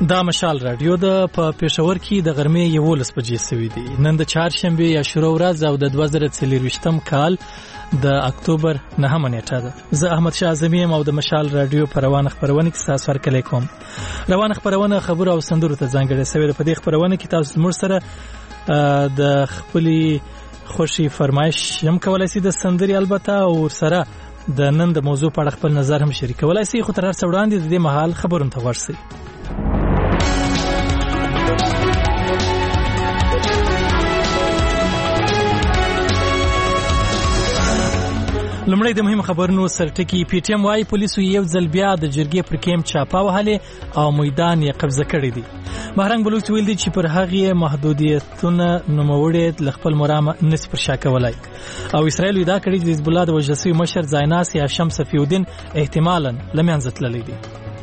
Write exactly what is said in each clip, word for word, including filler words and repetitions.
دا مشال رادیو د په پېښور کې د غرمې یولس بجې سوي دي. نن د چهارشنبې یا شروع ورځ او د دوه زره څلرویشتم کال د اکتوبر نهمه نیټه ده. زه احمد شاه اعظمي یم او د مشال رادیو په روانه خپرونه کې تاسو سره کلی کوم. روانه خپرونه خبرو او سندرو ته ځانګړې شوې ده. په دې خپرونه کې تاسو زموږ سره د خپلې خوښي فرمایش هم کولای شئ د سندرې البته او سره د نن د موضوع په اړه خپل نظر هم شریکولای شئ. خو تر هر څه وړاندې د دې مهال خبرونه ته غوږ شئ. لمړی د مهم خبرونو سرټکی. پی ټی ایم وايي پولیسو یو ځل بیا د جرګې پر کیمپ چاپه وهلې او میدان یې قبضه کړی دی. مهرنګ بلوچ ویل دي چې پر هغه محدودیتونه نوموړي ل خپل مرامه نس پر شا کولای او اسرائیل دا کړی چې حزب الله د وجدسي مشر زایناس یا شمس صفی الدین احتمالاً لمنځه تللی دی.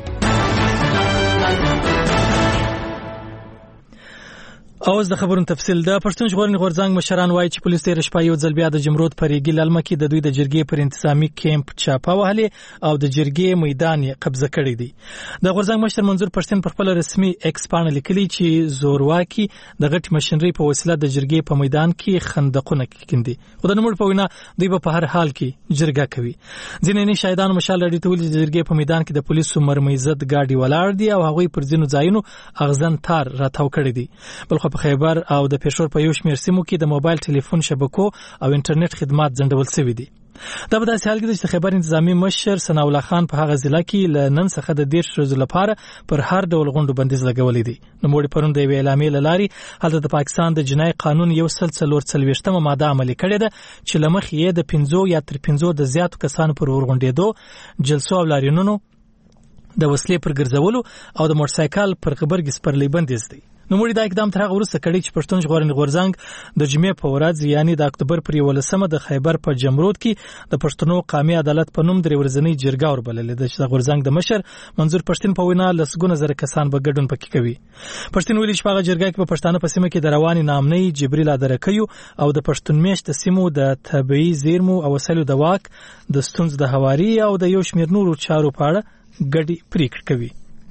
اوس د خبرونو تفصیل. د پښتون ژغورنې غورځنګ مشران وایي چې پولیس تیر شپه یو ځل بیا د جمرود پر ریګي للمه کې د دوی د جرګې پر انتظامی کیمپ چاپه وهلې او د جرګې میدان یې قبضه کړی دی. د غورځنګ مشر منظور پښتون پر خپل رسمي ایکس باندې لیکلي چې زورواکي د غټ ماشينري په وسیله د جرګې په میدان کې خندقونه کیندي. خو د نوموړ په وینا دوی په هر حال کې جرګه کوي. ځینې شاهدان مشال لري ټول د جرګې په میدان کې د پولیسو مرمۍ زد گاډي ولاړ دي او هغوی پر ځینو ځایونو اغزن تار راتاو کړی دي. بلخو په خیبر او د پېښور په یو شمېر سیمو کې د موبایل ټلیفون شبکو او انټرنیټ خدمات ځنډول شوي دي. دا په داسې حال کې چې خیبر انتظامی مشر ثناء الله خان په هغه ضلع کې ل نن څخه د دېرش ورځې لپاره پر هر ډول غونډو بندیز لګولې دي. نوموړي پرون د یوې اعلامیې له لارې هلته د پاکستان د جنایي قانون یو سل څلور څلوېښتمه ماده عملي کړې ده چې له مخې یې د پنځو یا تر پنځو د زیاتو کسانو پر ورغونډېدو، جلسو او لاریونونو، د وسلې پر ګرځولو او د موټرسایکل پر غبرګې سپرلۍ بندیز دی. نوموړي دا اقدام تر هغه وروسته کړی چې پښتون ژغورنې غورځنګ د جمعې په ورځ یعنی د اکتوبر پر یولسمه د خیبر په جمرود کې د پښتنو قومي عدالت په نوم درې ورځنۍ جرګه وربللې ده چې د غورځنګ د مشر منظور پښتون په وینا لسګونه زره کسان به ګډون پکې کوي. پښتون ویلي چې په هغه جرګه کې په پښتانه په سیمه کې د رواني نامنۍ جبريل ادرکیو او د پښتون میشت سیمو د طبيعي زیرمو او وسایلو د واک د ستونزې د هواري او د یو شمېر نورو چارو په اړه ګډي پریکړې کوي.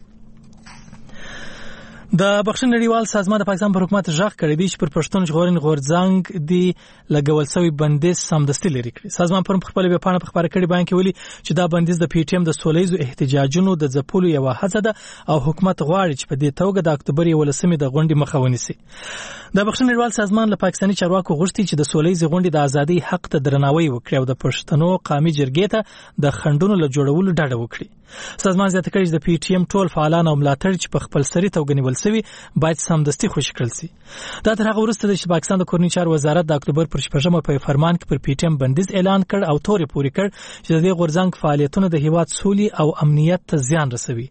د بخښنې نړیوال سازمان د پاکستان پر حکومت ژغ کړی دی چې پر پښتون ژغورنې غورځنګ دی لګول شوی بندیز سمدستي لري کړی. سازمان پر خپل ویب پاڼه په خبره کړي بیان کې ویلي چې دا بندیز د پی ټی ایم د سولهییزو احتجاجونو د ځپلو یو هڅه ده او حکومت غواړي چې په دې توګه د اکتوبر یولسمې د غونډې مخه ونیسي. د بخښنې نړیوال سازمان له پاکستاني چارواکو غوښتي چې د سولهییزې غونډې د ازادۍ حق ته درناوی وکړي او د پښتنو قومي جرګې ته د خنډونو له جوړولو ډډه وکړي. سازمان زیاته کړي چې د پی ټی ایم ټول فعالان او ملاتړ چې په خپل سری توګه نیول شوي باید سمدستي خوشي کړل شي. دا تر هغه وروسته چې پاکستان د کورنۍ چارو وزارت د اکتوبر پر شپږمه په فرمان کې پر پی ټی ایم بندیز اعلان کړ او تورې پورې کړ چې د دې غورځنګ فعالیتونه د هیواد سولې او امنیت ته زیان رسوي.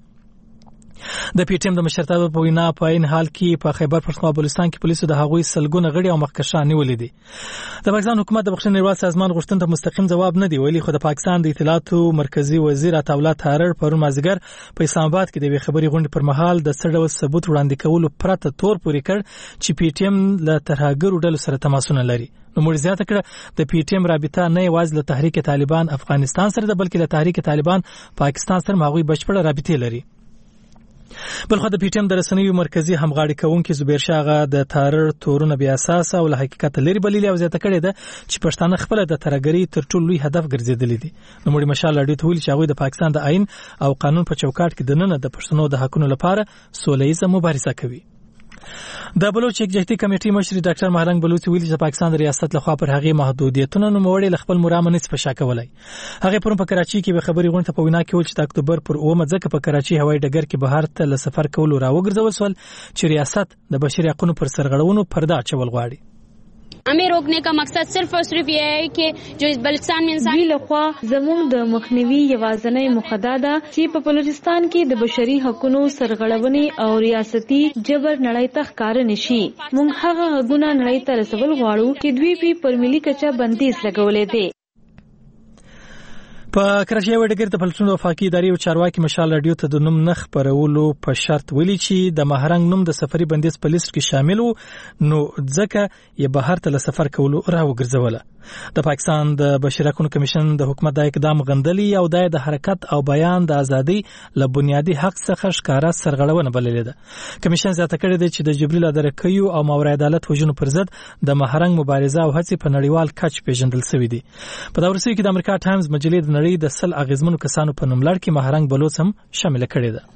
د پی ټی ایم د مشرتابه په وینا په عین حال کې په خیبر پښتونخوا بلوچستان کې پولیسو د هغوی سلګونه غړي او مخکښان نیولې دي. د پاکستان حکومت د بخښنې نړیوال سازمان غوښتنې ته مستقیم جواب نه دی ویلي، خو د پاکستان د اطلاعاتو مرکزی وزیر عطاالله تارړ پرون مازدیګر په اسلام آباد کې د یوې خبري غونډې پر مهال د څه ډول ثبوت وړاندې کولو پرته تور پورې کړ چې پی ټی ایم له ترهګرو ډلو سره تماسونه لري. نوموړي زیاته کړه د پی ټی ایم رابطه نه یوازې له تحریک طالبان افغانستان سره ده بلکې له تحریک طالبان پاکستان سره هغوی بشپړه رابطه لري. بلخو د پی ټی ایم د رسنیو مرکزی همغاړي کوونکي زبیر شاغه د تارړ تورونه بیا اساس او له حقیقت لري بللی او زیاته کړي ده چې پښتانه خپل د ترګری تر ټولو لوی هدف ګرځیدلی دي. نوموړي مشال اړیت ویل چې هغه د پاکستان د آئین او قانون په چوکاټ کې د نن د پښتنو د حقونو لپاره سولهییزه مبارزه کوي. د بلوچ یکجهتي کمیټې مشر ډاکټر مهرنګ بلوچ ویلي چې پاکستان د ریاست لخوا پر هغه محدودیتونه نوموړي ل خپل مرامه نس په شا کولای. هغه پرون په کراچي کې به خبري غونډه په وینا کې ول چې د اکتوبر پر اومه ځکه په کراچي هوایي ډګر کې بهر ته ل سفر کول راوګرځول شول چې ریاست د بشري حقوقو پر سرغړونو پرده اچول غواړي. हमें रोकने का मकसद सिर्फ और सिर्फ ये है कि जो इस बलूचिस्तान में इंसानी لخوا زموږ د مخنیوي یوازنۍ مخدا ده چې په بلوچستان کې د بشري حقوقو سرغړونې او ریاستي جبر نړۍ ته ښکار نشي. موږ هغه حقونه نړۍ ته رسول غواړو چې دوی په پر ملي کچه بندیز لګولې دي. په کراچۍ وډګر د پلټون وفاقي ادارې او چارواکي مشال رادیو ته د نوم نخ پرولو په شرط ویلي چې د مهرنګ نوم د سفري بندیز په لیست کې شامل وو، نو ځکه یې بهر ته له سفر کولو راوګرځوله. د پاکستان د بشري حقوقو کمیشن د حکومت د اقدام غندلي او د حرکت او بیان د ازادۍ له بنیادي حق څخه ښکارا سرغړونه بللې ده. کمیشن زیاته کړې ده چې د جبري لادرکیو او ماورا عدالت وژنو پر ضد د مهرنګ مبارزه او هڅې په نړیوال کچ پیژندل شوې دي. په دا ورسې کې د امریکا ټایمز مجلې د نړۍ د سل اغیزمنو کسانو په نوم لړ کې مهرنګ بلوڅ هم شامل کړي ده.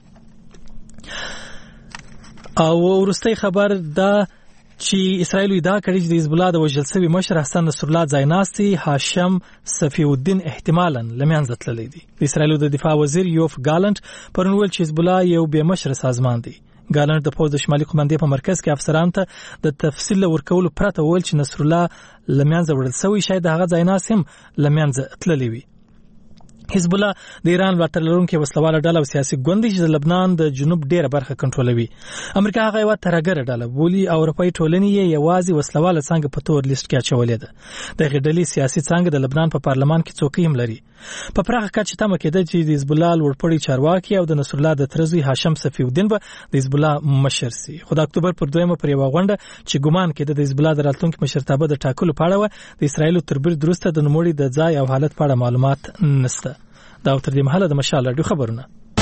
او ورستۍ خبر دا چې اسرائیل ادعا کړې چې د حزب الله د وژل شوي مشر حسن نصر الله ځایناستي هاشم صفی الدین احتمالاً له منځه تللی دی. د اسرائیل د دفاع وزیر یوف ګالنټ پرون ویل چې حزب الله یو بې مشر سازمان دی. ګالنټ د پوز د شمالي قومندې په مرکز کې افسرانو ته د تفصیل ورکولو پرته ویل چې نصر الله له منځه وړل شوی، شاید هغه ځایناست هم له منځه تللی وي. حزب الله د ایران ملاتړ لرونکي وسلواله ډله او سیاسي ګوند چې د لبنان د جنوب ډیره برخه کنټرولوي. امریکا هغه یو ترګره ډله بولی او اروپאי ټولنې یې یوازې وسلواله څنګه په تور لیست کې اچولې ده. د غډلې سیاسي څنګه د لبنان په پارلمان کې څوکۍ هم لري. په پراخه کچه تمه کېده چې د حزب الله لوړپوړي چارواکي او د نصر الله د ترزوی هاشم صفی الدین به د حزب الله مشر سي. خو د اکتوبر پر دویمه پر یو غونډه چې ګومان کېده د حزب الله د راتلونکي مشرتابه د ټاکلو په اړه د اسرایل تربیر درسته د نوموړي د ځای او حالت په اړه معلومات نشته. دا تر دې مهاله د مشال رادیو خبرونه.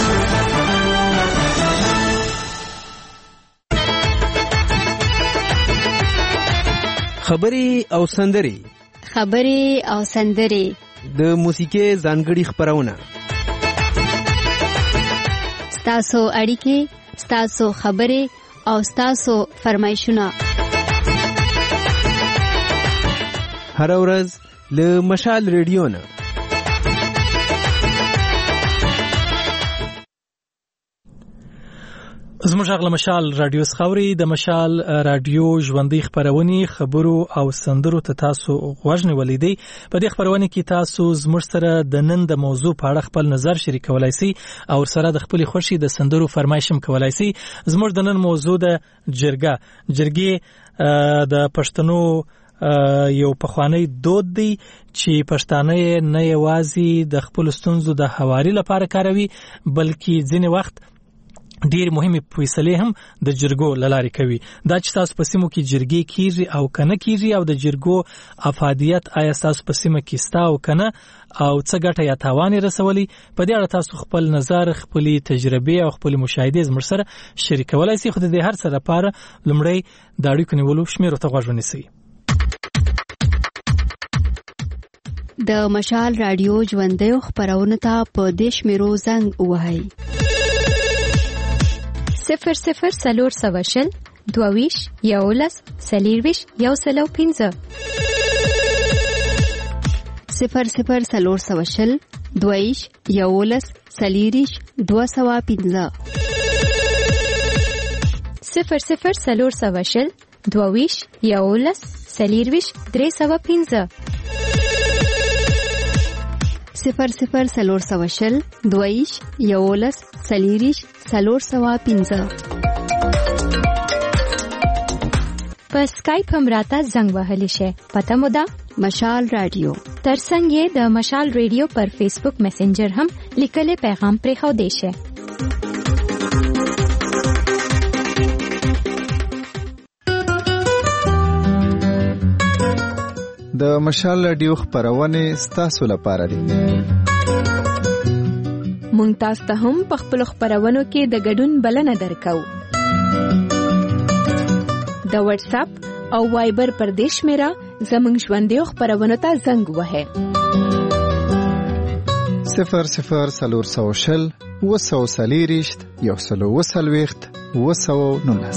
خبري او سندري خبري او سندري د موسیقي ځانګړي خبرونه. ستاسو اړیکې، ستاسو خبري او ستاسو فرمایشونه هر ورځ له مشال رادیو نه. زموږ غږ له مشال رادیو خاوري د مشال رادیو ژوندۍ خبرونه خبرو او سندرو ته تاسو غوښنه ولیدي. په دې خبرونه کې تاسو زموږ سره د نن د موضوع په اړه خپل نظر شریکولای شئ او سره د خپل خوشي د سندرو فرمایشم کولای شئ. زموږ د نن موضوع د جرګه جرګې د پښتنو یو پخوانی دود دی چې پښتانه نه یوازې د خپل ستونزو د حواري لپاره کاروي بلکې ځینې وخت ډیر مهمه فیصله هم د جرګو لاري کوي. دا چې تاسو په سیمو کې جرګې کیږي او کنه کیږي او د جرګو افادیت آیا تاسو په سیمه کې ستا او کنه او څه ګټه یا تاوان رسولي، په دې اړه تاسو خپل نظر، خپل تجربه او خپل مشاهده زموږ سره شریکولای شئ. خو د دې هر څه لپاره لومړی د اړیکو نیولو شمیر ته غوږ ونیسئ. د مشال رادیو ژوندۍ خبرونه ته په دیش میرو زنګ وهاي صفر صفر سلور سواشل دوویش یولس سلیرویش یو سلو پینزه صفر صفر سلور سواشل دوویش یولس سلیریش دو سوا پینزه صفر صفر سلور سواشل دوویش یولس سلیرویش درې سوا پینزه صفر صفر سلور سواشل دویش یولس سلیریش سلور سوا پینزه. په سکایپ هم راته زنګ وهلی شي. پته مو ده مشال رادیو. ترڅنګ یې د مشال رادیو پر فیسبوک میسنجر هم لیکلي پیغام پرې خو دی شي. د مشال رادیو خبرونه ستاسو لپاره دي. مونږ تاسو ته هم په خپل خبرونو کې د ګډون بلنه درکو. د واتس اپ او وایبر پر دیش میرا زمونږ ژوندۍ خبرونه ته زنګ وهه. صفر صفر سلور سوشل وسو سلیریشت یو سلو وسلويخت وسو نونس.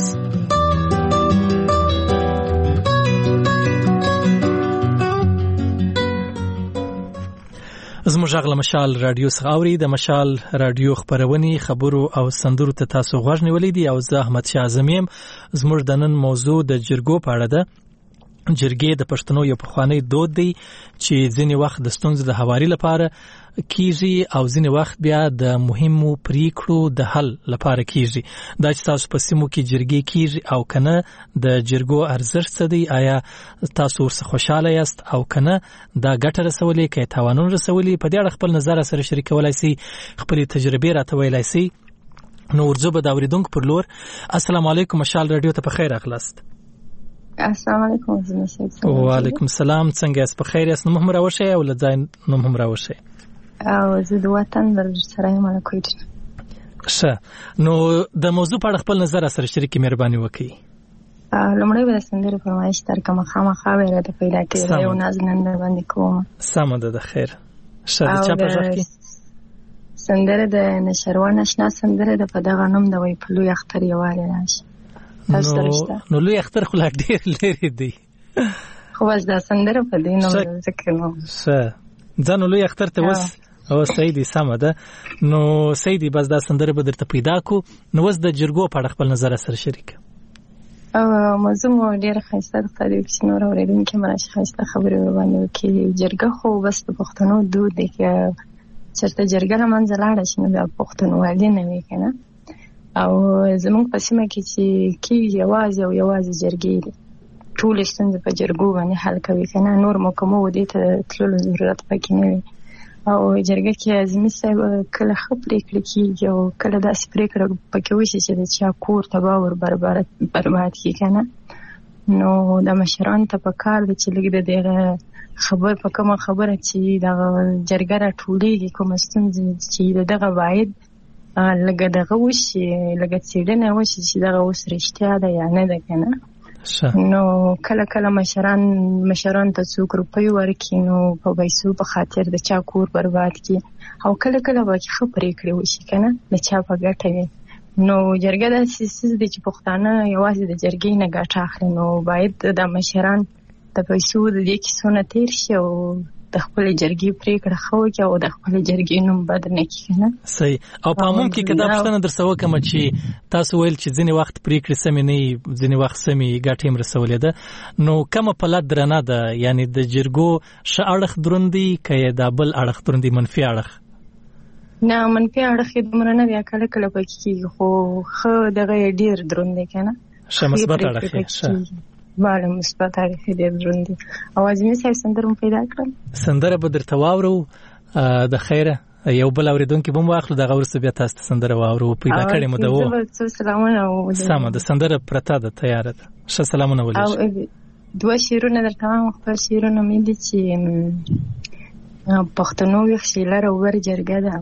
زموږ غږ له مشال رادیو څخه اوري. د مشال رادیو خبرونه خبرو او سندرو ته تاسو غوږ نیولې دي او زه احمد شاه اعظم زموږ د نن موضوع د جرګو په اړه ده جرګې د پښتنو یو پخوانی دود دی چې ځینې وخت د ستونزو د هواري لپاره کیږي او ځینې وخت بیا د مهمو پریکړو د حل لپاره کیږي. دا چې تاسو په سیمو کې جرګې کیږي او کنه د جرګو ارزښت څه دی؟ آیا تاسو ورسره خوشاله یاست او کنه دا ګټه رسولې کې تاوانونه رسولې؟ په دې اړه خپل نظر سره شریکولای شئ، خپل تجربې راته ویلای شئ. نو ورځو به د اوریدونکو پر لور. السلام علیکم، مشال رادیو ته په خیر راغلاست. السلام علیکم. وعلیکم السلام. څنګه یاست؟ په خیر یاست؟ نوم هم راوښی او لځای نوم هم راوښی. او زه د وطن در سره یم له کوټ. ښه، نو د موضوع په اړه خپل نظر سره شریکي مهرباني وکړئ. لومړی به د سندرې فرمایش درکړم، خامخا به راته پیدا کړي یو نازنین باندې کوم. سمه ده، د خیر. ښه، د چا په غږ کې سندره د نشروان آشنا سندره د په دغه نوم د وای په لوی اختر یووالی راشي. نو نو لوی اختر خو لا ډېر لري دی، خو بس دا سندره په دې نوم ذکر نو. ښه، ځان لوی اختر ته وس او سیدی سمه ده. نو سیدی بس دا سندره به درته پیدا کو. نو وس د جرګو په اړه خپل نظر سره شریک. او موضوع مو ډېر ښایسته ده، خدای دې چې نور اورېدونکي مو راشي ښایسته خبرې ورباندې وکړي. جرګه خو بس د پښتنو دود دی که چېرته جرګه له منځه لاړه شي نو بیا پښتونولي نه وي که نه. او زموږ په سیمه کې چې کېږي یوازې او یوازې جرګې دي، ټولې ستونزې په جرګو باندې حل کوي که نه، نور محکمو دې ته تللو ضرورت پکې نه وي. او جرګه کې اعظمي صاحب کله ښه پرېکړې کېږي او کله داسې پرېکړه پکې وشي چې د چا کور تباه ور برباد کړي که نه. نو د مشرانو ته پکار ده چې لږ د دغه خبر په کومه خبره چې دغه جرګه راټولېږي، کومه ستونزه چې د دغه باید لږه دغه وشي، لږه څېړنه وشي چې دغه اوس رښتیا ده یا نه ده که نه. نو کله کله مشران مشران ته څوک روپۍ ورکړي نو په پیسو په خاطر د چا کور برباد کړي، او کله کله به ښه پرېکړې وشي که نه، د چا په ګټه وي. نو جرګه داسې څیز دی چې پښتانه یوازې د جرګې نه ګټه اخلي. نو باید د مشران د پیسو د دې کیسو نه تېر شي او د خپل جرګې پرېکړه ښه وکړي او د خپل جرګې نوم بد نه کړي که نه. صحیح. او په عموم کې که دا پوښتنه درڅه وکړم چې تاسو ویل چې ځینې وخت پرېکړې سمې نه وي، ځینې وخت سمې ګټې هم رسولې ده، نو کومه پله درنه ده؟ یعنې د جرګو ښه اړخ دروند دی که یې دا بل اړخ دروند دی، منفي اړخ؟ نه، منفي اړخ یې دومره نه دی، کله کله پکې کېږي، خو ښه دغه یې ډېر دروند دی که نه. ښه، مثبت اړخ یې. ښه، بله، مثبت اړخ یې ډېر دروند دی. او اعظمي صاحب سندره مو پیدا کړم، سندره به درته واورو. د خیره یو بل اورېدونکي به هم واخلو، دغه وروسته بیا تاسو ته سندره واورو. پیدا کړې مو ده و. سلامونه. سمه ده، سندره پرته ده، تیاره ده. ښه، سلامونه ولېږه. او دوه شعرونه درته وایم، خپل شعرونه مې دي چې پښتنو ویښ چې لر او بر جرګه ده،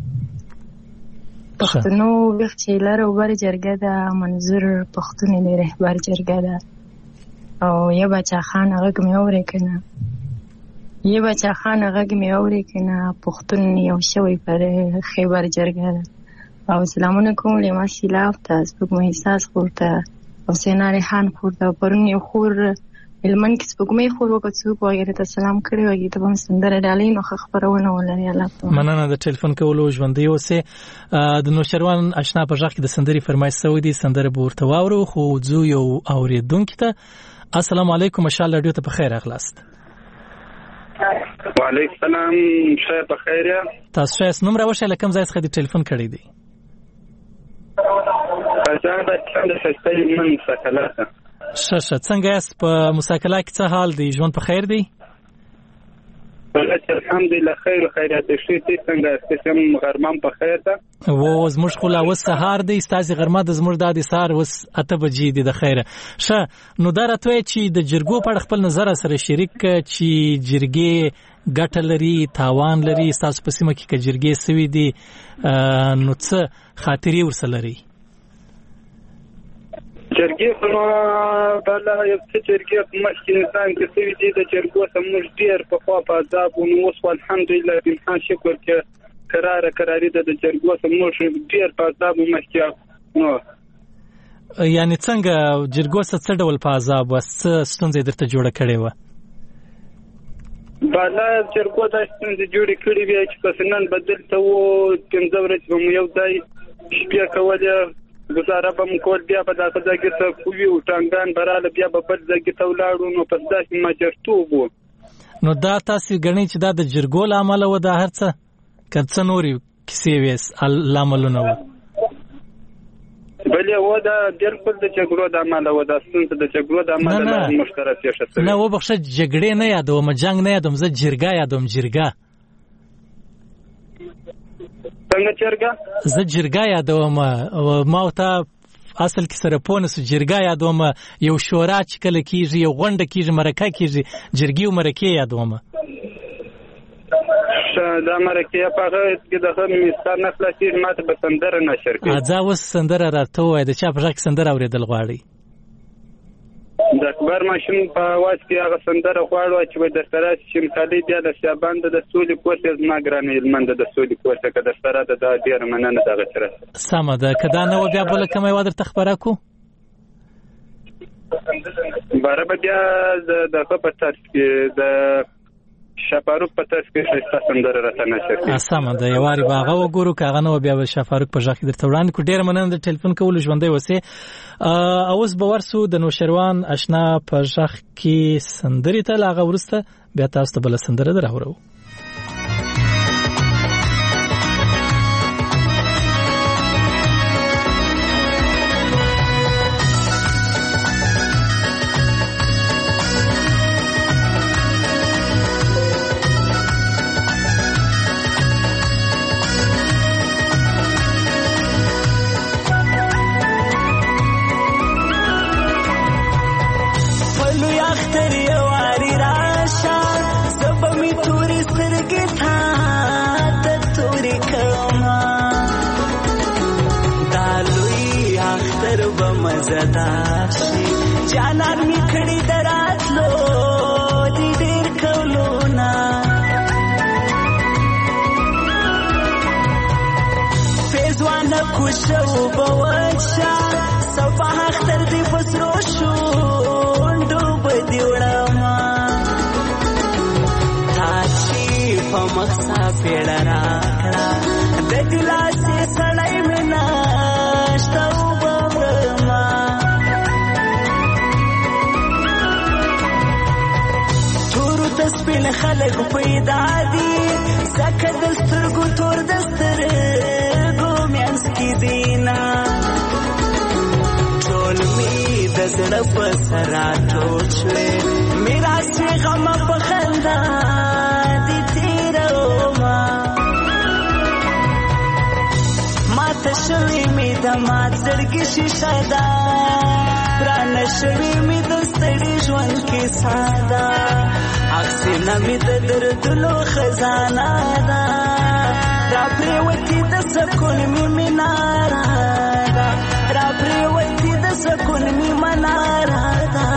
پښتنو ویښ چې لر او بر جرګه ده، منظور پښتون دی رهبر جرګه ده. او یا بچا خان غږ مې اورې که نه، یا بچا خان غږ مې اورې که نه، پښتون یو شوی پر خیبر جرګه ده. او سلامونه کوم لیما سیلاف ته، سپوږمۍ احساس خور ته، او سینا ریحان خور ته. پرون یو خور هلمند کې سپوږمۍ خور وکړه، څوک هغې ته سلام کړی و، هغې ته به هم سندره ډالۍ نو ښه خپرونه ولري. الله مننه د ټلیفون کولو، ژوندی اوسې. د نوشروان اشنا په غږ کې د سندرې فرمایش شوی دی، سندره به ورته واورو. خو ځو یو اورېدونکي ته. السلام علیکم، مشال رادیو ته په خیر راغلاست. وعلیکم السلام، ښه په خیر یا تاسو ښه یاست؟ نوم راوښیه، له کوم ځای څخه دې ټلیفون کړی دی؟ زه د ښایسته هلمند مساکله ته. ښه ښه، څنګه یاست؟ په مساکله کې څه حال دی؟ ژوند په خیر دی؟ الحمدلله خیر و خیریت ښه. ته څنګه یاست؟ هم غرمه په خیر ده؟ و زموږ خو لا اوس سهار دی، ستاسې غرمه د زموږ دا د سهار اوس اته بجې دي د خیره. ښه، نو دا راته وایه چې د جرګو په اړه خپل نظر سره شریک کړه چې جرګې ګټه لري، تاوان لري. ستاسو په سیمه کې که جرګې سوي دي نو څه خاطرې ورسره لري؟ جرګې خو نو بله یو څه جرګې په مخکې نظام کې سوي دي، د جرګو ته موږ ډېر پخوا په عذاب وو، نو اوس الحمدلله بامکان شکر کې قراره قراري ده، د جرګو ته موږ ډېر په عذاب وو مخکې. نو یعنې څنګه جرګو څه څه ډول په عذاب وه؟ څه ستونزه یې درته جوړه کړې وه؟ بله جرګو دا ستونزې جوړې کړې وې چې پس نن به دلته وو، پنځه ورځې به مو یو ځای شپې کولې، ګزاره به مو کول، بیا به دغه ځای ته کوي او ټانګان براله، بیا به بل ځای ته ولاړو. نو په داسې ماجرتوب و. نو دا تاسو غنئ چې دا د جرګو له امله و دا هر څه که څه نورې کیسې وې لاملونه و؟ بلې و دا بالکل د جګړو د امله و، دا ستونزه د جګړو د امله موږ سره پېښه شوې. نه وبخښه، جګړې نه یادوم، جنګ نه یادوم، زه جرګه یادوم. جرګه څنګه جرګه؟ زه جرګه یادوم. ما ته اصل کې سره پونه سو جرګه یادوم. یو شورا چې کله کېږي، یو غونډه کېږي، مرکه کېږي، جرګې او مرکې یادوم. دا مرکې په هغه کې دغه مستان نه خلاصېږي. ما ته به سندره نشر کړي. ځه اوس سندره راته ووایه، د چا په غږ کې سندره اورېدل غواړئ؟ د اکبر ماشوم په اواز کې هغه سندره غواړو چې به درته راشي چې مطالعې بیا د شعبان د سولې کوڅې زما ګرانې هلمند د سولې کوڅه که درته راته دا ډېره مننه دغه چې راسه. سمه ده. که دا نه وه بیا بله کومه یوه درته خپره کړو؟ باره به بیا د دغه په طرز کې د شفاروق په طرز کې ښایسته سندره راته نشر کړي. سمه ده، یو وارې به هغه وګورو، که هغه نه وه بیا به شفاروق په غږ کې درته وړاندې کړو. ډېره مننه د ټلیفون کولو، ژوندی اوسې. اوس به ورسو د نوشروان اشنا په غږ کې سندرې ته، له هغه وروسته بیا تاسو ته بله سندره در اورو. جانان می کړي دراتلو دې ډېر کولونا فیضوان کوشو بوچا صبح اختر دې پسرو شو ډوب دی وړما تاسي په مخسا پیړه راکړه د دلاسه سړی منا شتو سپین خلق پیدا دي زکه د سترګو تور د سترګو میانس کې دینا ټول می د زړه په سره ټول شوې میرا سي غم په خندا دي تیرو ما ما ته شوي می د ما زړګي شیشه دا پران شوي می د ستړي ژوند کې ساده اکسینا می د دردلو خزانه دا را پریوتی د سکون می منارا دا را پریوتی د سکون می منارا دا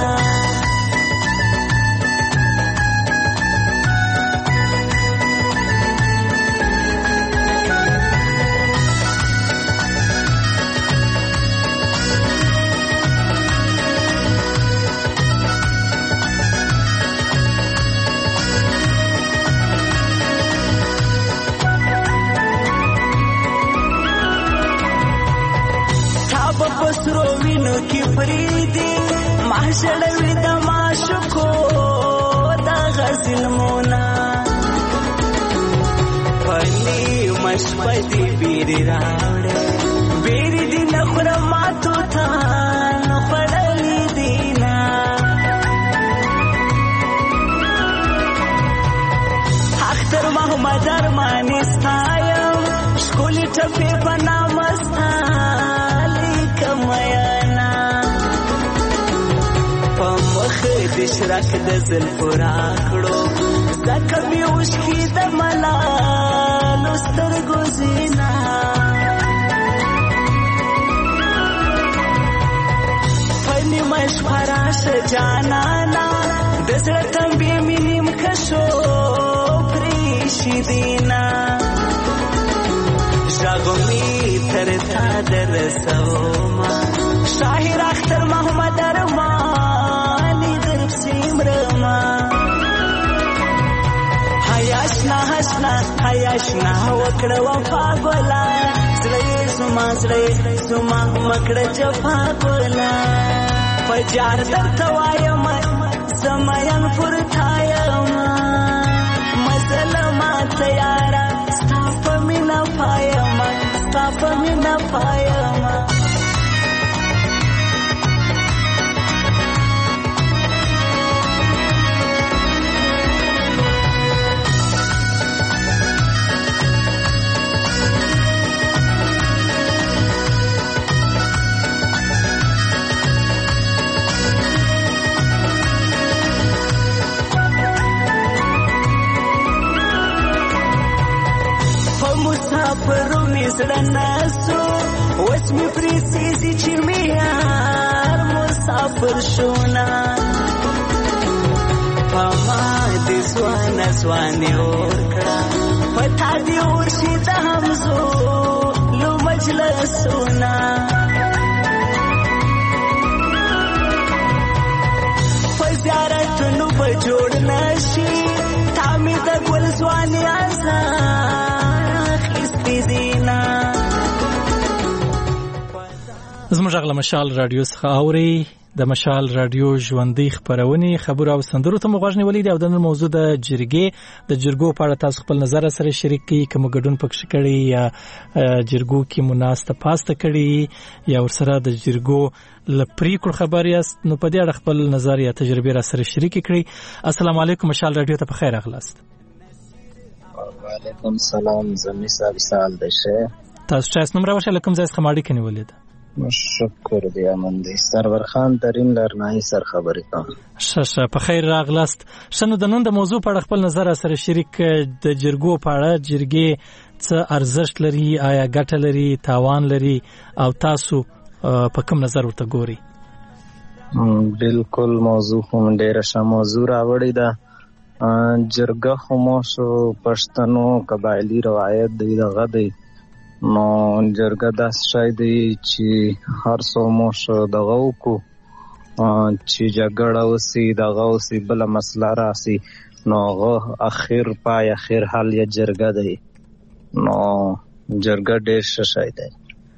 پسرو وینو کی فریدی محشروی دا معشوقو دا غزل مونا پلی مشپدی بیری راوڑے بیری دی نخرماتو تا نخرلی دینا اختر محمد ارمانستایم شکولی ٹپی بنا مستالی کمیانا پا مخ دشرک دزل پراکڑو زکمی عشقی دملالو سترگو زینا فنی مش پراش جانانا دزرتم بیمینیم کشو پریشی دینا شاگمی ترتا در سوما شاہر اختر محمد ارمانی درب سیمرما حیاشنا حشنا حیاشنا وکڑا وفا گولا زلیس زما زړه زما مکړه جفا کولا پجار درته وایم زمایم پورتایم مسله ما تیارا ستا په مینا پایم ستا په مینا پایم مسافرو مثل ناسو واسمي فريسيزي چميار مسافر شونا فما دي سوانا سواني ورکڑا پتا دي ورشي دا همزو لو مجلسونا فزيارتنو بجوڑ نشي تامي دا گل سواني آزان زموږ غږ له مشال رادیو څخه اوري د مشال رادیو ژوندۍ خبرونه خبرو او سندرو ته مغوښ نیولې دی او د نن موضوع د جرګې د جرګو په اړه تاسو خپل نظر سره شریک کړئ کوم ګډون پکښ کړی یا جرګو کې مناسته پاسته کړی یا ورسره د جرګو لپریکو خبر یاست نو په دې اړه خپل نظر یا تجربه را سره شریک کړئ السلام علیکم مشال رادیو ته په خیر اغلاست وعلیکم السلام زمي صاحب سال دشه تاسو چې نوم راوښه لکم ځای څخه ماړی کني ولید شکر دی امن دی سرور خان ترين لرنای سر خبرې کوم ششه په خیر راغلاست شنو د نن د موضوع په اړه خپل نظر سره شریک د جرګو په اړه جرګې څه ارزښت لري آیا ګټه لري تاوان لري او تاسو په کوم نظر ورته ګوري بالکل موضوع هم ډیره ښه موضوع راوړی ده جرګه خو مو شو پښتنو قبایلی روایت دی دغه دی نو جرګه داس شای دی چې هر څو مو شو دغه وکړو چې جګړه وسي دغه وسي بله مسله راسي نو هغه اخر پای اخر حل یې جرګه دی نو جرګه ډېر ښه شی دی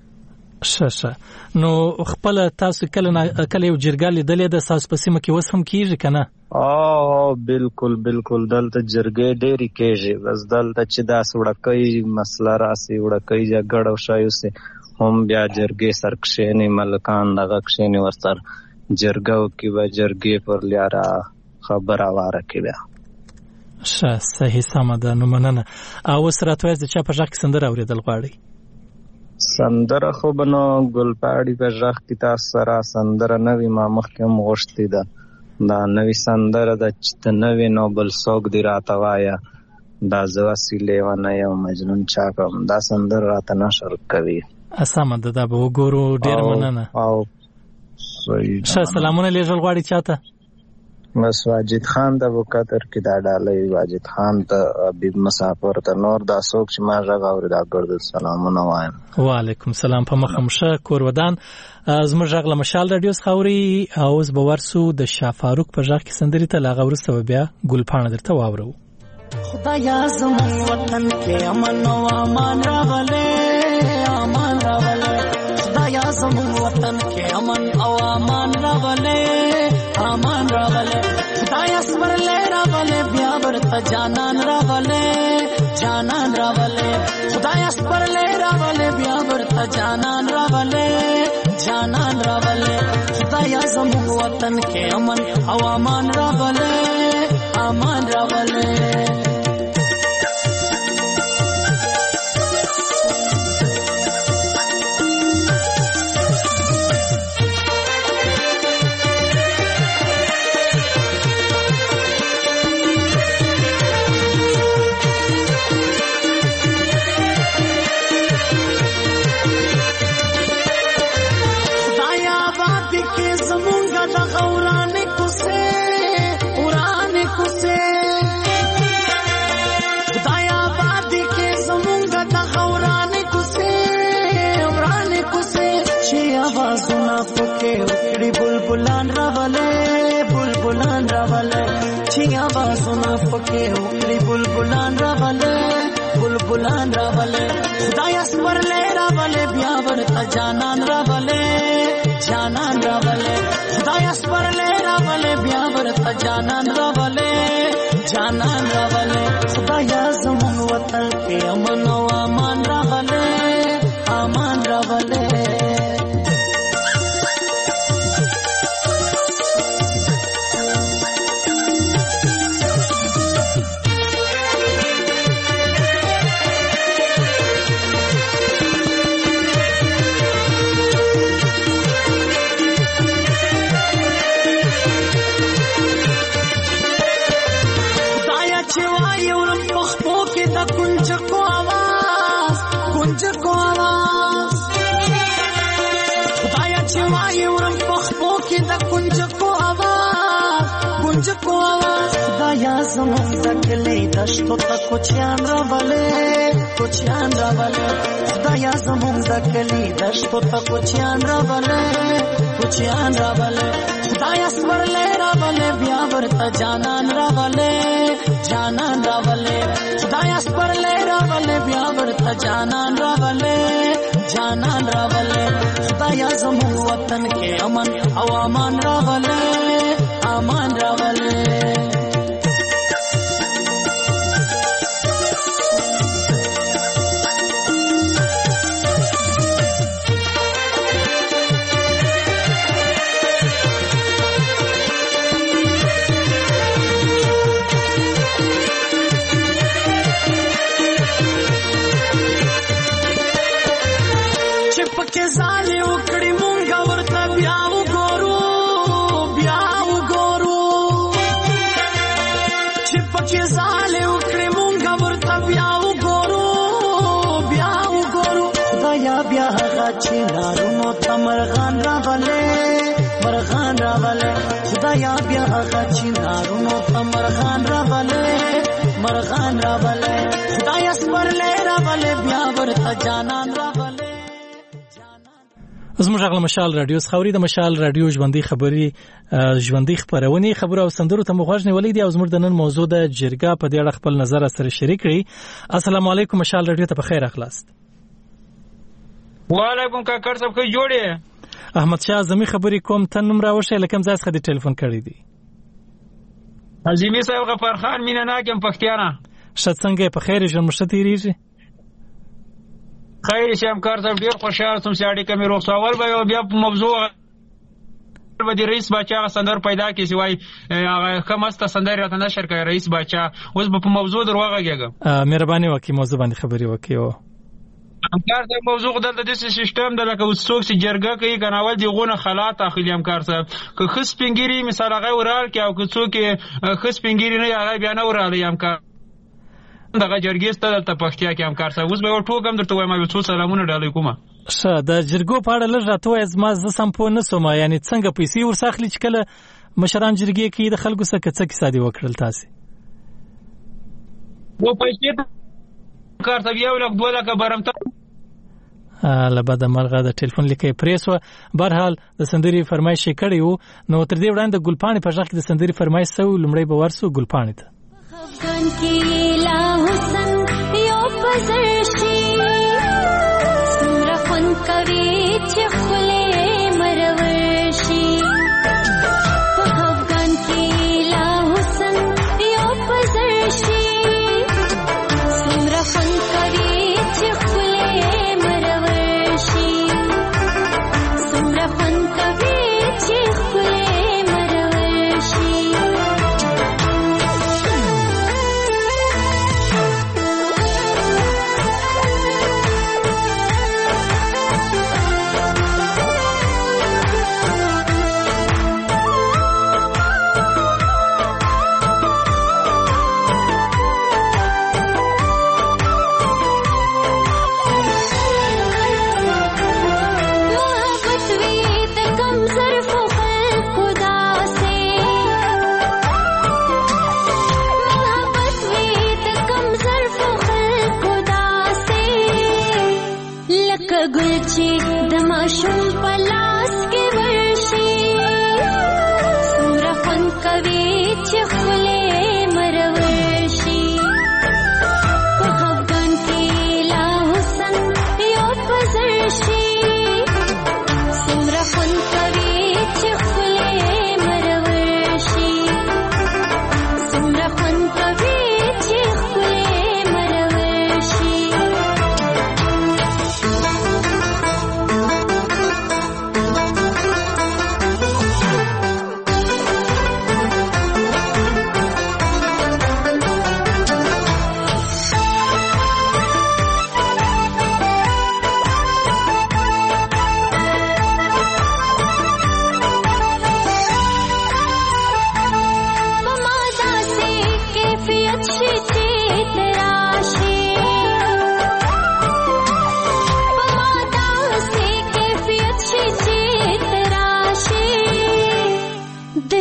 ښه نو خپل تاسو کله کله یو جرګه لیدلې ده تاسو په سیمه کې اوس هم کیږي که نه او بالکل بالکل دلته جرګې ډېرې کېږي بس دلته چې داسې وړکۍ مسله راسي وړکۍ جګړه وشی وسي هم بیا جرګې سر کښېني ملکان دغه کښېني ورسره جرګه وکړي به جرګې پر لیاره خبره واره کړي بیا ښه صحیح سمه ده نو مننه او اوس راته وایاست د چا په غږ کې سندره اورېدل غواړئ سندره خو به نو ګلپاړي په غږ کې تاسو سره سندره نوې ما مخکې هم غوښتې ده دا نوې سندره ده چې ته نوې نو بل څوک دې راته وایه دا زه وسې لیونی یم مجنون چا کړم دا سندره راته نشر کوي سمه ده دا به وګورو ډېره مننه او ښه سلامونه لیږل غواړي چاته بس واجد خان ته په قطر کې دا ډالۍ واجد خان ته حبیب مسافر ته نور دا څوک چې ما غږ اوري دا ګرد سلامونه وایم وعلیکم سلام په مخه مشه کور ودان زموږ غږ له مشال رادیو څخه اوري او اوس به ورسو د شاه فاروق په غږ کې سندرې ته له هغه وروسته به بیا ګلپاڼه درته واورو خدایا زموږ وطن کې امن او امان راولې امان راولې خدایا زموږ وطن کې امن او امان راولې امان راولې خدایا سپرلې راولې بیا ورته جانان راولې جانان راولې خدایا سپرلې راولې بیا ورته جانان راولې جانان راولې خدایا زموږ وطن کې امن او امان راولې امان راولې बुलबुलान रावले बुलबुलान रावले छिया बासुना पके उकड़ी बुलबुलान रावले بلبلان راولې خدای اسپرلې راولې بیا ورته جانان راولې جانان راولې خدای اسپرلې راولې بیا ورته جانان راولې جانان راولې خدایا زمون وطن کې امن او امان راولې امان راولې कुंज को आवाज कुंज को आवाज खुदाया छिवाई उरम पखपो की द कुंज को आवाज कुंज को आवाज खुदाया ज़मन दकले दश्तो तक कुछ यान रावले कुछ यान रावले खुदाया ज़मन दकले दश्तो तक कुछ यान रावले कुछ यान रावले खुदाया स्मरले रावले ब्यावर त जानन रावले जानन रावले खुदाया स्मरले रावले ब्यावर त जानन रावले जानन रावले खुदाया ज़मन वतन के अमन औ अमान रावले अमान रावले के जाले उकड़ी मुंगा वर्ता ब्याव गोरू ब्याव गोरू छिप के जाले उकड़ी मुंगा वर्ता ब्याव गोरू ब्याव गोरू दया ब्याह गाची नारुनो तमरगान रावले मरगान रावले दया ब्याह गाची नारुनो तमरगान रावले मरगान रावले दया स्मरले रावले ब्यावर त जानन रावले زموږ غل مشال رادیو خبري د مشال رادیو ژوندۍ خبري ژوندۍ خبرونه خبره او سندرو ته مغوښنه ولې دی او زموږ د نن موضوع د جرګه په دې اړه خپل نظر سره شریک کړي. السلام علیکم مشال رادیو ته په خیر اخلاص. وعلیکم کاکړ صاحب کې جوړې احمد شاه زمي خبري کوم ته نوم راوښه لکه ځای څخه د ټلیفون کړی دی. عظیمی صاحب غفار خان مینا ناکم پښتیانا شڅنګ په خیر ژوند مشتيریږي خیر شم کار صاحب ډیر خوشاله سم سیاړي کمې روغ سوال به بیا په موضوع به د رئیس بچا سندر پیدا کی سوای هغه خمسته سندر راته نشر کوي رئیس بچا اوس په موضوع دروغهږم مهرباني وکي موضوع باندې خبري وکي او همکار صاحب موضوع د دې سیستم د لکه وسوک سي جرګه کوي کناول دی غونه خلات اخلي همکار صاحب که خص پنګيري مثال هغه ورال کې او که څوک خص پنګيري نه هغه بیا نه ورالي همکار دغه جرګې ستل ته پښتیا کې همکار صاحب اوس به ټوګم درته وایم یو څو سلامونه ډالې کومه ښه د جرګو په اړه لږ راته وایي زما زه سم پوه نه سوم یعنی څنګه پیسې ورساخلي چې کله مشران جرګې کې د خلکو څخه څه کیسه دی وکړل تاسو و پیسې کار ته یو لک دوه لک برمته لبد مرغه د ټلیفون لیکي پریسو برحال د سندري فرمایش کړي وو نو تر دې وړاندې ګلپانی په ځخ کې د سندري فرمایش سو لمړی به ورسو ګلپانی ته افغان کی لا حسن یو پزرشی سمرا فن کوي چې خله مرورشي افغان کی لا حسن یو پزرشي سمرا فن کوي چې خله مرورشي سمرا فن کوي چې خله مرورشي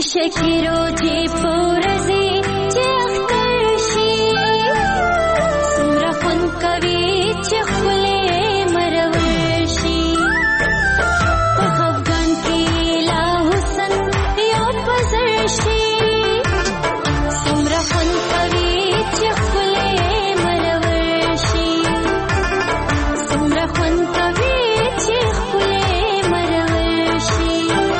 شکیرو جی پورزی چه اخترشی سمرا خون کوي چې خپلې مرورشي په خفګان کې لا حسن یو پزر شي سمرا خون کوي چې خپلې مرورشي سمرا خون کوي چې خپلې مرورشي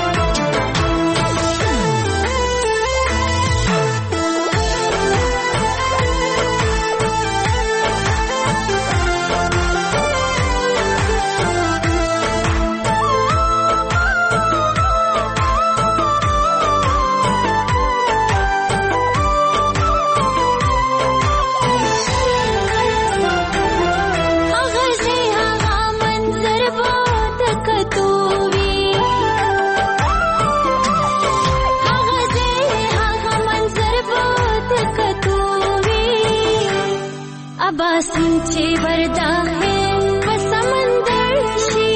سنچے وردا ہے سمندر شي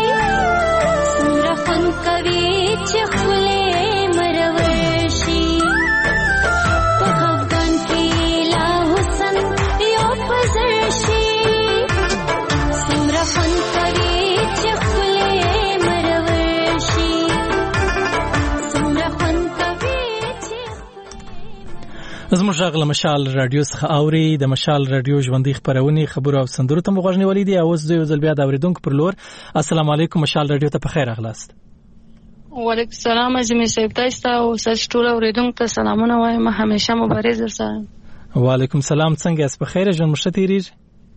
سمرا خون کوي چې خپلې مرورشي په خفګان کې لا حسن یو پزر شي سمرا خون کوي چې خپلې مرورشي سمرا خون کوي چې زموږ غږ له مشال رادیو څخه اوري د مشال رادیو ژوندۍ خبرونه خبرو او سندرو ته مغوښنی ولیدي او اوس دوی ځل بیا د اوریدونکو پر لور السلام علیکم مشال رادیو ته په خیر اغلاست وعلیکم السلام اجمه صاحب تاسو او ساس ټول اوریدونکو ته سلامونه وایم همیشه مبارز درسره وعلیکم السلام څنګه اس په خیر ژوند مشته تیریږي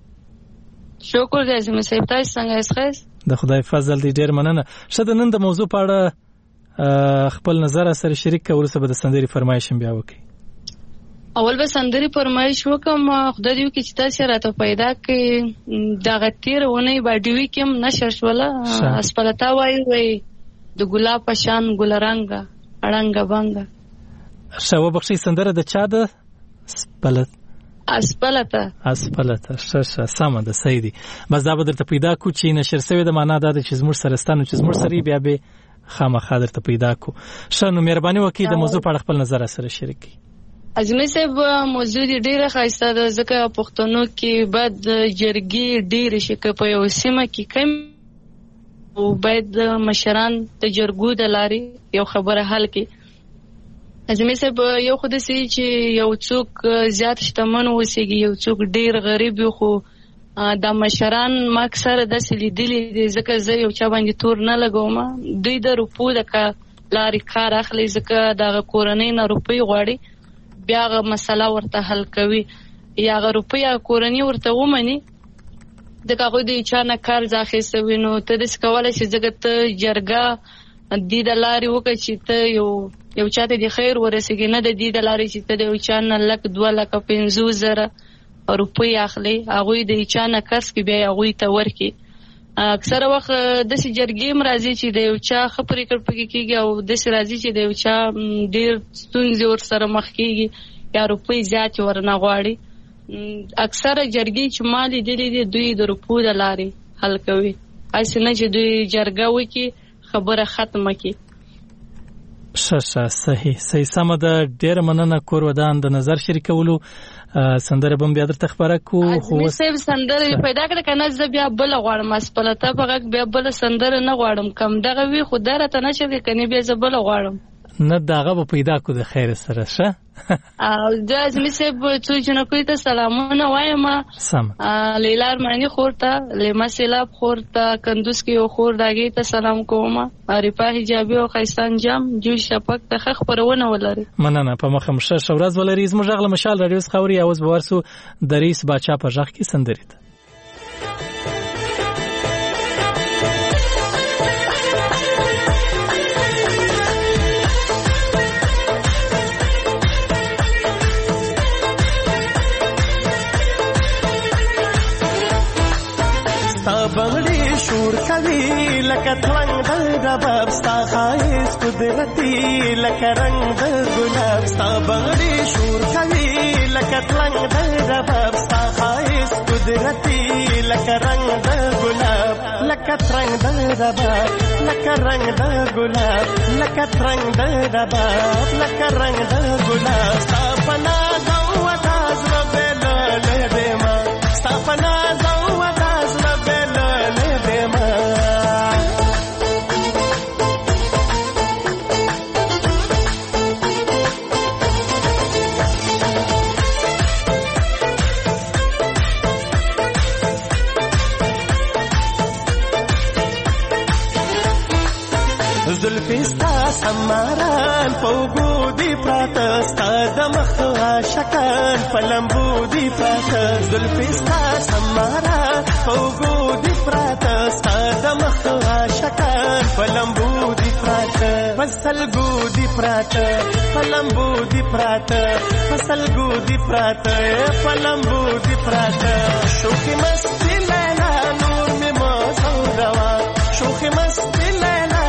شکر دې اجمه صاحب تاسو څنګه اس خیر د خدای فضل دې ډیر مننه شته نن د موضوع په اړه خپل نظر سره شریک کول څه به د سندري فرمایش بیا وکړي اول به سندري فرمایش وکم خدای دې کې چې تاسو راته پیدا کې دا غتیر ونه باډیوي کې نشر شوله اسپلتا وای وای د ګلاب په شان ګل رنگا اړنګ بنګ شاو بخشي سندره د چا د اسپلت اسپلتا اسپلتا ششه سم ده سیدی بس دا به درته پیدا کو چې نشر شوی د معنا دا چې زموږ سره ستانو چې زموږ سره بیا به خامخا درته پیدا کو شنو مهرباني وکړئ د موضوع په اړه خپل نظر سره شریک کړئ اجمه صاحب موضوع ډیره خاصه ده ځکه پښتنو کې بعد جرګي ډیر شي په یو سیمه کې کم او بعد مشران د جرګو د لاري یو خبره حل کې اجمه صاحب یو خود سي چې یو څوک زیات شتمن وسیږي یو څوک ډیر غریب وي خو د مشران ما اکثر د سلیدلې ځکه زه یو چا باندې تور نه لګوم دوی د روپو د لاري کار اخلي ځکه د کورنۍ نه روپي غواړي بیا غو مسله ورته حل کوي یا غو روپیا کورنۍ ورته ومني دغه غو د چا نه کار ځاخې سوینو ته د سکواله چې زګت جرګه د دې د لاري وکړي چې ته یو یو چاته د خیر ورسېږي نه د دې د لاري چې ته د یو چا نه لک دوه لک پنځوس زره روپۍ اخلي هغه د چا نه کس کې بیا هغه ته ورکي اکثر وخت د سي جرګې مرضی چې د یو چا خبرې کړپږي کیږي او د سي راضي چې د یو چا ډیر ستونزې ور سره مخ کیږي یا روپۍ زیات ورنه غواړي اکثر جرګې چې مالي دي دوی د روپو د لاري حل کوي اسنه چې دوی جرګه وکي خبره ختمه کی ششه صحیح صحیح سم ده ډیر مننه کور ودان د نظر شریکولو سندره بم بیا درته خبره کو خو سیب سندره پیدا کړ کنه ز بیا بل غواړم اسپلته بغه بیا بل سندره نه غواړم کم دغه وی خو درته نه چې کني بیا ز بل غواړم نه داغه به پیدا کو د خیر سره شه او د ازمی سیب څو جنو کوي ته سلامونه وایم سم لیلار معنی خورته لما سیلاب خورته کندوس کې خور داګه ته سلام کوم ریپا حجابي او خیستان جام جو شپک ته خخ پرونه ولري مننه په مخه مشه شورز ولري زموږ غل مشال رادیو خوري اوس بورسو دریس باچا په ځخ کې سندري بغړي شور کوي لکه تلنګ د رباب ستا خایس قدرتي لکه رنگ د ګلاب ستا بغړي شور کوي لکه تلنګ د رباب ستا خایس قدرتي لکه رنگ د ګلاب لکه لکه ترنګ د رباب لکه رنګ د ګلاب لکه ترنګ د رباب لکه رنګ د ګلاب ستا په ناز او ادا زړه بېللی دی ما ستا په ناز او ادا زړه بېللی دی ما زلفی ستا سماران پوگو دی پراته ستا د مخ عاشقان په لمبو دی پراته زلفی ستا سماران پوگو دی پراته ستا د مخ عاشقان په لمبو دی پراته پسلګو دی پراته په لمبو دی پراته پسلګو دی پراته په لمبو دی پراته شوخی مستی لیلا نور می موزو روا شوخی مستی لیلا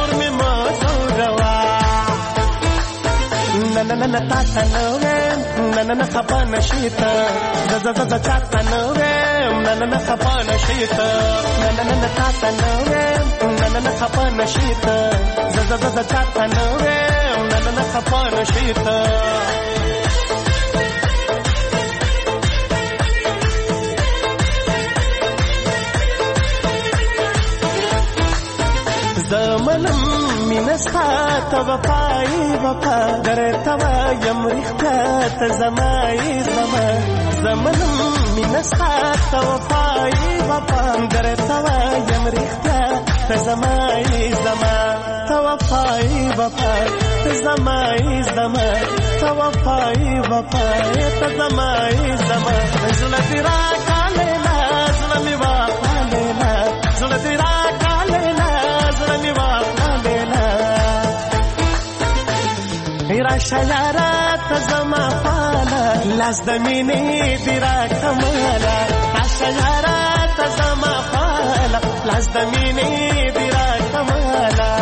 na na na ta ta no na na na khapa nashita za za za ta ta no na na na khapa nashita na na na ta ta no na na na khapa nashita za za za ta ta no na na na khapa nashita زمنم مینستا تا وفای وفا درتا یم رښتیا ته زمای زما زمنم مینستا تا وفای وفا درتا یم رښتیا ته زمای زما تا وفای وفا ته زمای زما تا وفای وفا ته زمای زما زړه دې راکاله لا زړه مې واخاله لا زړه دې راکاله لا زړه مې واخاله راشه یارا ته زما پاله لاس د مینې دې راکماله راشه یارا ته زما پاله لاس د مینې دې راکماله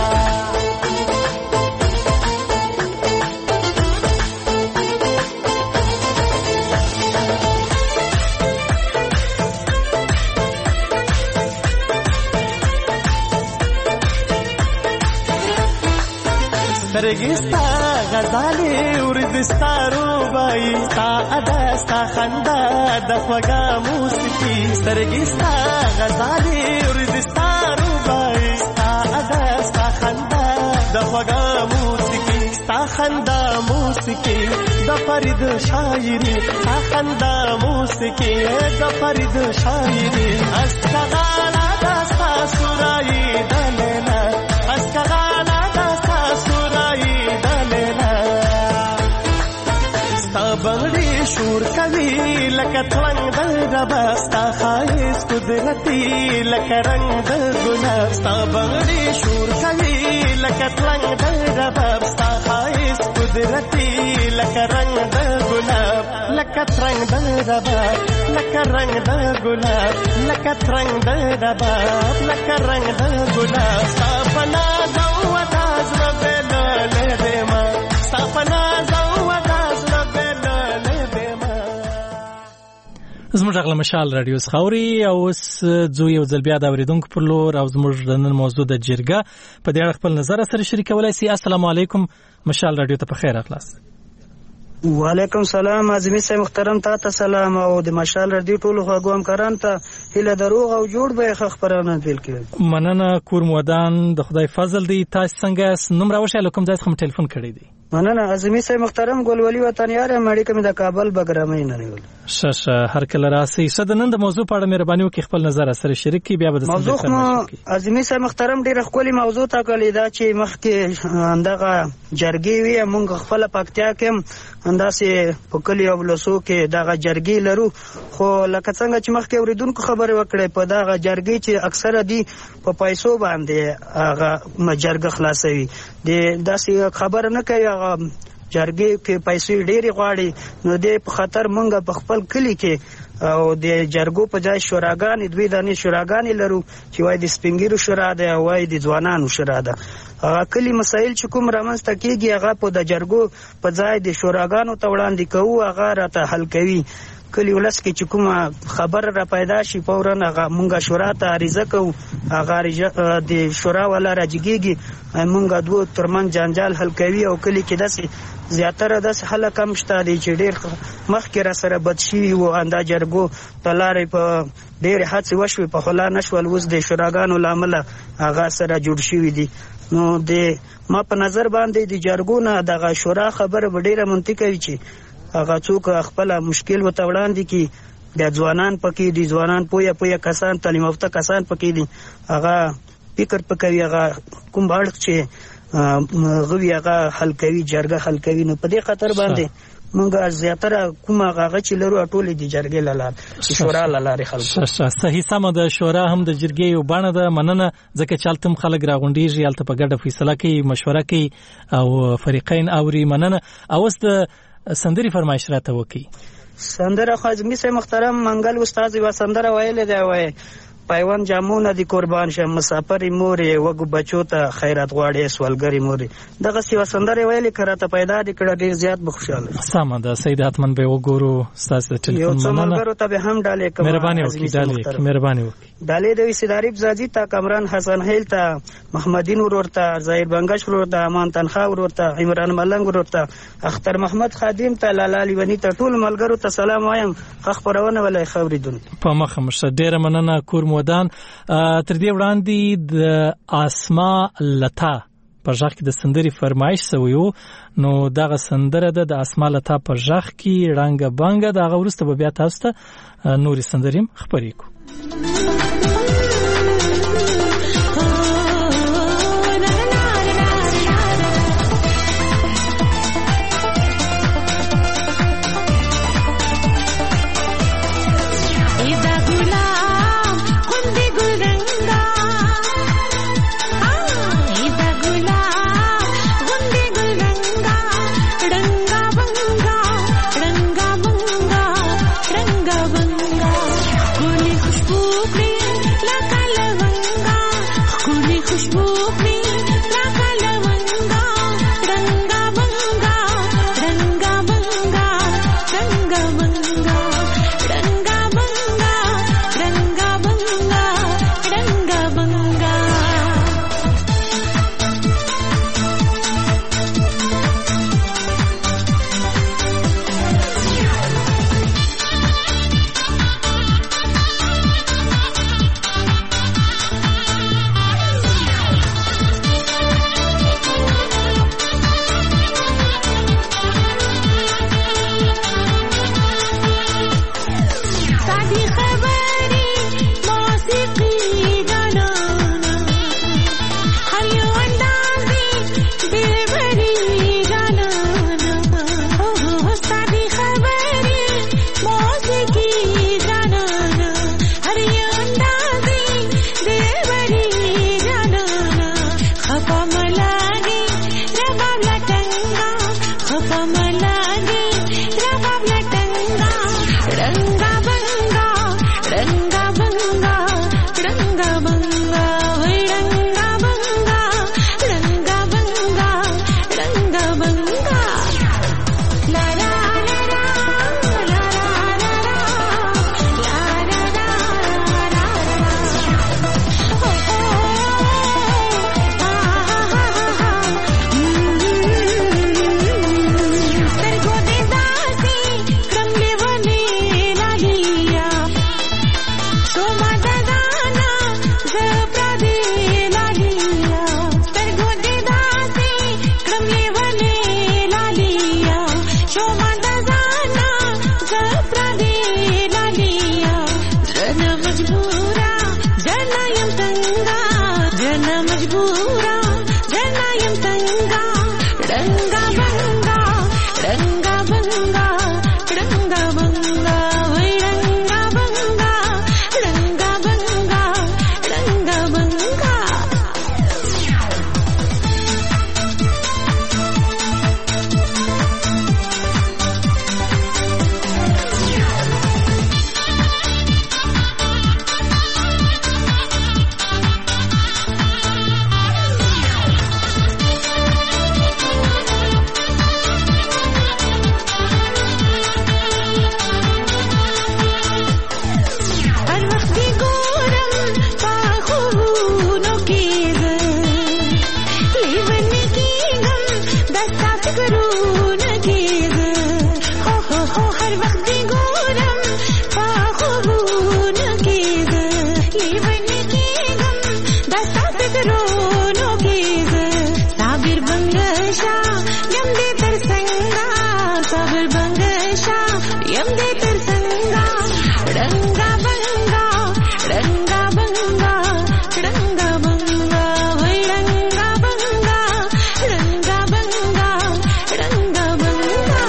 سترګستا غزالې ورځستا روبای ستا ادا ستا خندا د خوږه موسیقي سترګستا غزالې ورځستا روبای ستا ادا ستا خندا د خوږه موسیقي ستا خندا موسیقي د فرید شاعري ستا خندا موسیقي د فرید شاعري اسکغالا د ستا سورای د لیلا اسکغالا بنگړي شور کوي لکه ترنګ د رباب ستا خایس قدرتي لکه رنگ د ګلاب ستا بنگړي شور کوي لکه ترنګ د رباب ستا خایس قدرتي لکه رنگ د ګلاب لکه ترنګ د رباب لکه رنگ د ګلاب لکه ترنګ د رباب لکه رنگ د ګلاب ستا پنا زو ودا زړه بېللی دی ما ستا پنا زو ودا زړه زموږ غلا مشال رادیو خاوري او اوس زو یو ځل بیا د اوریدونکو پر لور او زموږ د نن موضوع د جرګه په دې اړه خپل نظر سره شریکولای سي. السلام علیکم مشال رادیو ته په خیر اخلاص. وعلیکم سلام اعظمي صاحب محترم ته ته سلام او د مشال رادیو ټول خواږه همکاران ته هله دروغ او جوړ به خبرونه پیل کړي. مننه کور مودان د خدای فضل دی. تاسو څنګه نوم راوښه لکم ځای څخه ټلیفون کړی دی؟ مننه اعظمي صاحب محترم ګلولي وطن یار مړی کوم د کابل بګرامي نه نیول. شاشه هر کله راسي صد نن د موضوع په اړه مهرباني وکړئ خپل نظر سره شریک کړئ. بیا به د موضوع اعظمي صاحب محترم ډیره خولي موضوع تا کړی دا چې مخکې اندغه جرګي وی مونږ خپل پکتیا کې انداسه په کلی او لسو کې دغه جرګي لرو خو لکه څنګه چې مخکې اوریدونکو خبره وکړې په دغه جرګي چې اکثره دي په پیسو باندې هغه جرګه خلاصوي د داسې خبره نه کوي هغه جرګي کې پیسې ډېری غواړي نو دې په خطر مونږ په خپل کلی کې او د جرګو په ځای شوراګانې دوی دانې شوراګانې لرو چې وای د سپینګیرو شورا ده او وای د ځوانانو شورا ده. هغه کلی مسایل چې کوم رامنځته کیږي هغه په د جرګو په ځای د شوراګانو ته وړاندې کوو، هغه راته حل کوي. کلی ولس کې چې کومه خبر را پیدا شي فورا هغه مونږه شورا ته عریضه کوو، هغه د شورا والا راجګيږي، مونږه دوه ترمن جنجال حل کوي. او کلی کې داسې زیاتره داسې خلک هم شته دي چې ډېر مخکې را سره بد شوي وو، اندا جرګو ته لارې په ډېرې هڅې وشوې په خلا نه شول، اوس د شوراګانو له امله هغه سره جوړ شوي دي. نو د ما په نظر باندې د جرګو نه دغه شورا خبره به ډېره منطقه وي چې هغه څوک خپل مشکل ورته وړاندې کړي. د ځوانان پکې دي، ځوانان پوهه پوهه کسان، تعلیم یافته کسان پکې دي، هغه فکر پکوي هغه کوم اړخ چې غوي هغه حل کوي، جرګه حل کوي. نو په دې خاطر باندې مونږه زیاتره کومه هغه چې لرو ټولې د جرګې لاله شورا لاله خلک. صحیح سم د شورا هم د جرګې یو بڼه ده. مننه ځکه چالتم خلک راغونډيږي الته په ګډه فیصله کوي، مشوره کوي او فریقین اوري. مننه. اوس د سندري فرمایش راته وکي. سندره خازمي سه محترم منګل استاد و سندره ویل دی، وای پایوان جامونه دي قربان شه مسافر مورې وګ بچو ته خیرات غواړي سوالګری مورې. دغه سی وسندره ویل کراته پیدا دي کړه ډیر زیات بخښاله. سم ده سید حتمن به وګورو ستاسو د ټلیفون مننه. یو څومره ته به هم ډالې کوم. مهرباني وکړئ ډالې مهرباني وکړئ. ډالې د وسیداریب زادی تا کمران حسن هیل تا محمدین ورورتا ظاهر بنگش ورورتا امان تنخا ورورتا عمران ملنګ ورورتا اختر محمد خادم تا لالالی ونی ته ټول ملګرو ته سلام وایم. خخ پرونه ولای خبریدون په مخه مشه ډیر مننه کور مودان. تر دې وړاندې د اسما لتا په ژغ کې د سندري فرمایش سویو، نو دغه سندره ده د اسما لتا په ژغ کې رنګ بنګ دغه ورسته به بیا تاسو ته نوري سندریم خبرې کو. खुशबू یم دې تر څنګه رنگا بنگا رنگا بنگا رنگا بنگا وای رنگا بنگا رنگا بنگا رنگا بنگا.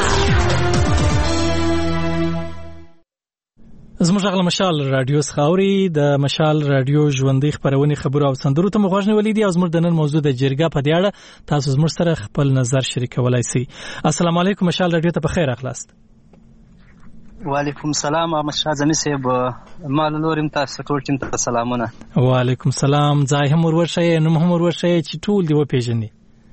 زموږ غل مشال رادیو خاوري د مشال رادیو ژوندۍ خبرونه خبرو او سندرو ته مغوښنه ولیدي او زموږ د نن موضوع د جرګه په دی اړه تاسو زموږ سره خپل نظر شریکولای شئ. السلام علیکم مشال رادیو ته بخیر اخلاست. وعلیکم السلام احمد شاه زمي صاحب مال نورم تاسو ټول ټیم ته سلامونه. وعلیکم السلام. ځای هم ورورشئ نو هم ورورشئ چې ټول دی و پیژني.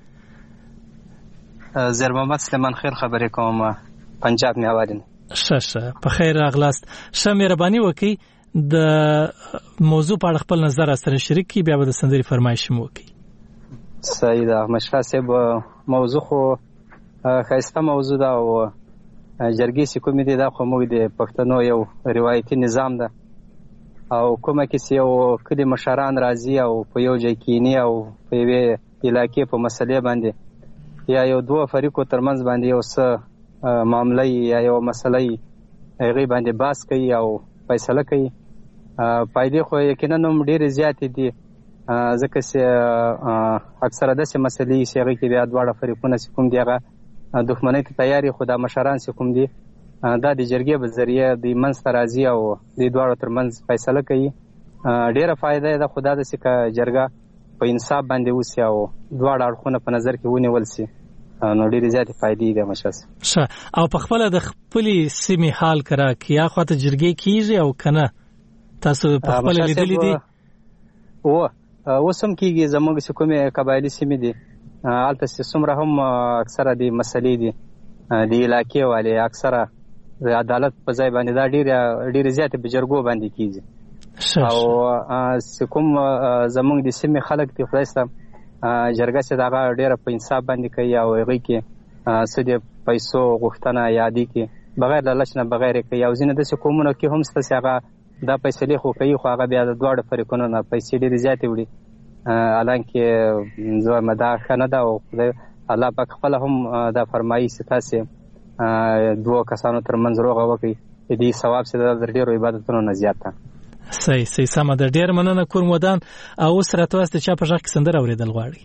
زیر محمد سلیمان خیر خبرې کوم پنجاب میوادین. شه شه په خیر اغلاست. شه مهرباني وکي د موضوع په اړه خپل نظر سره شریک کی بیا به د سندري فرمایش مو وکي. صحیح ده احمد شاه صاحب موضوع خو خاصه موضوع ده او جرګې چې کومې دي دا خو موږ د پښتنو یو روایتي نظام ده او کومه کې یو کلی مشران راځي او په یو ځای کېني او په یوې علاقې په مسلې باندې یا یو دوه فریقو ترمنځ باندې یو څه معامله یا یو مسله هغې باندې بحث کوي او فیصله کوي. فایدې خو یقینا هم ډېرې زیاتې دي ځکه چې اکثره داسې مسلې چې هغې کې بیا دواړه فریقونه چې کوم دي هغه دښمنۍ ته تیار خو دا مشران چې کوم دي دا د جرګې په ذریعه د منځته راځي او د دواړو ترمنځ فیصله کوي. ډېره فایده یې ده خو دا ده چې که جرګه په انصاف باندې وسي او دواړه اړخونه په نظر کې ونیول سي نو ډېرې زیاتې فایدې دي مشاس. ښه او په خپله د خپلې سیمې حال کره کې یا خواته جرګې کېږي او که نه تاسو په خپله لیدلي دي؟ و اوس هم کېږي زموږ چې کومې قبایلي سیمې دي هلته چې څومره هم اکثره د مسلې دي د علاقې والې اکثره د عدالت په ځای باندې دا ډېرې ډېرې زیاتې په جرګو باندې کېږي او چې کوم زموږ د سیمې خلک دي خدای سته جرګه چې د هغه ډېره په انصاف باندې کوي او هغې کې څه د پیسو غوښتنه یا دې کې بغیر د لچ نه بغیر یې کوي او ځینې داسې قومونو کې هم شته چې هغه دا فیصلې خو کوي خو هغه بیا د دواړو فریقونو نه پیسې ډېرې زیاتې وړي حالانکه زه وایم دا ښه نه ده او خدای الله پاک خپله هم دا فرمایي چې تاسې دوه کسانو ترمنځ روغه وکړئ د دې ثواب چې دا د ډېرو عبادتونو نه زیات ده. صحیح صحیح سمه ده. ډېر مننه کورم ودان. او اوس راته وایاست د چا په غږ کې سندره اورېدل غواړئ؟